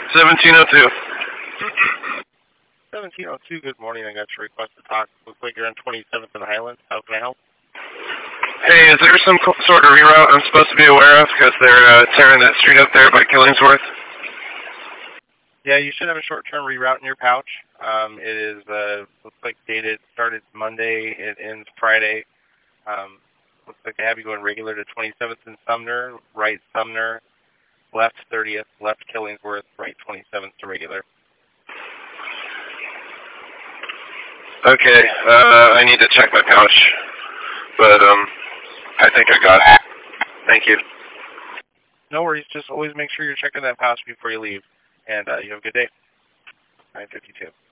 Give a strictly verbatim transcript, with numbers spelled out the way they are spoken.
seventeen oh two. seventeen oh two, good morning. I got your request to talk. Looks like you're on twenty-seventh and Highland. How can I help? Hey, is there some sort of reroute I'm supposed to be aware of? Because they're uh, tearing that street up there by Killingsworth. Yeah, you should have a short-term reroute in your pouch. Um, it is, uh, looks like dated, started Monday, it ends Friday. Um, looks like they have you going regular to twenty-seventh and Sumner, right Sumner, left thirtieth, left Killingsworth, right twenty-seventh to regular. Okay, uh, I need to check my pouch. But, um, I think I got it. Thank you. No worries, just always make sure you're checking that pouch before you leave. And uh, you have a good day. nine fifty-two.